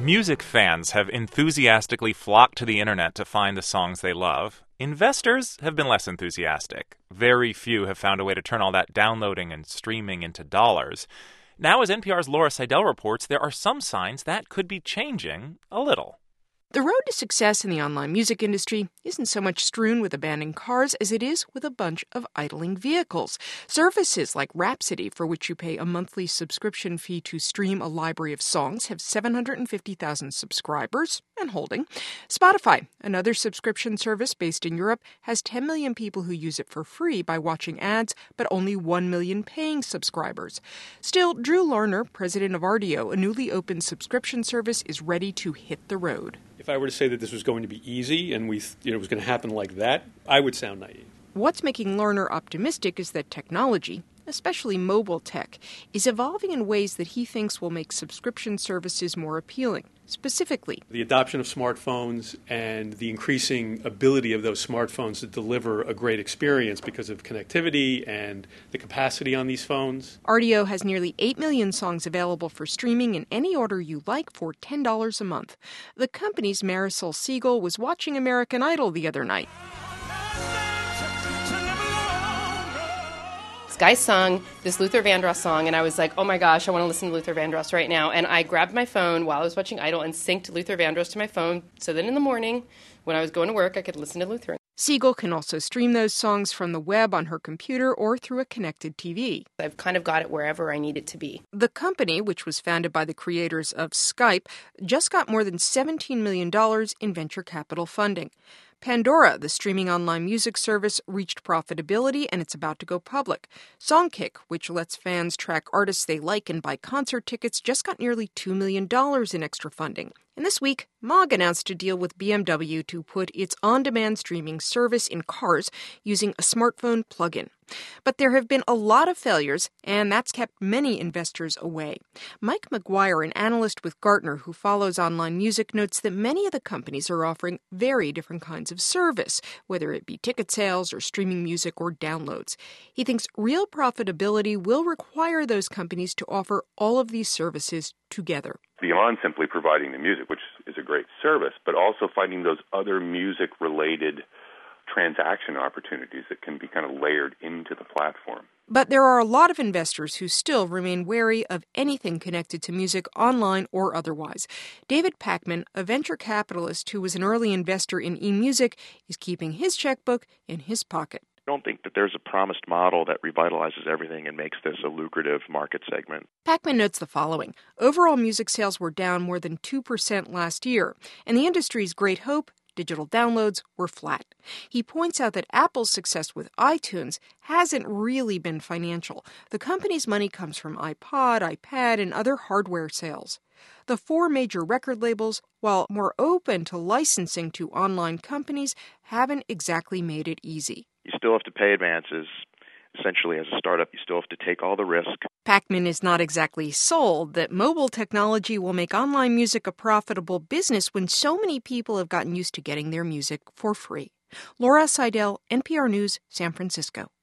Music fans have enthusiastically flocked to the internet to find the songs they love. Investors have been less enthusiastic. Very few have found a way to turn all that downloading and streaming into dollars. Now, as NPR's Laura Seidel reports, there are some signs that could be changing a little. The road to success in the online music industry isn't so much strewn with abandoned cars as it is with a bunch of idling vehicles. Services like Rhapsody, for which you pay a monthly subscription fee to stream a library of songs, have 750,000 subscribers and holding. Spotify, another subscription service based in Europe, has 10 million people who use it for free by watching ads, but only 1 million paying subscribers. Still, Drew Larner, president of Rdio, a newly opened subscription service, is ready to hit the road. If I were to say that this was going to be easy and it was going to happen like that, I would sound naive. What's making Larner optimistic is that technology, especially mobile tech, is evolving in ways that he thinks will make subscription services more appealing. Specifically, the adoption of smartphones and the increasing ability of those smartphones to deliver a great experience because of connectivity and the capacity on these phones. Rdio has nearly 8 million songs available for streaming in any order you like for $10 a month. The company's Marisol Siegel was watching American Idol the other night. This guy sung this Luther Vandross song, and I was like, oh my gosh, I want to listen to Luther Vandross right now. And I grabbed my phone while I was watching Idol and synced Luther Vandross to my phone, so then in the morning, when I was going to work, I could listen to Luther. Siegel can also stream those songs from the web on her computer or through a connected TV. I've kind of got it wherever I need it to be. The company, which was founded by the creators of Skype, just got more than $17 million in venture capital funding. Pandora, the streaming online music service, reached profitability and it's about to go public. Songkick, which lets fans track artists they like and buy concert tickets, just got nearly $2 million in extra funding. And this week, Mog announced a deal with BMW to put its on-demand streaming service in cars using a smartphone plug-in. But there have been a lot of failures, and that's kept many investors away. Mike McGuire, an analyst with Gartner who follows online music, notes that many of the companies are offering very different kinds of service, whether it be ticket sales or streaming music or downloads. He thinks real profitability will require those companies to offer all of these services together. Beyond simply providing the music, which is a great service, but also finding those other music-related transaction opportunities that can be kind of layered into the platform. But there are a lot of investors who still remain wary of anything connected to music, online or otherwise. David Pakman, a venture capitalist who was an early investor in eMusic, is keeping his checkbook in his pocket. I don't think that there's a promised model that revitalizes everything and makes this a lucrative market segment. Pakman notes the following. Overall music sales were down more than 2% last year, and the industry's great hope, digital downloads, were flat. He points out that Apple's success with iTunes hasn't really been financial. The company's money comes from iPod, iPad, and other hardware sales. The 4 major record labels, while more open to licensing to online companies, haven't exactly made it easy. You still have to pay advances. Essentially, as a startup, you still have to take all the risk. Pakman is not exactly sold that mobile technology will make online music a profitable business when so many people have gotten used to getting their music for free. Laura Seidel, NPR News, San Francisco.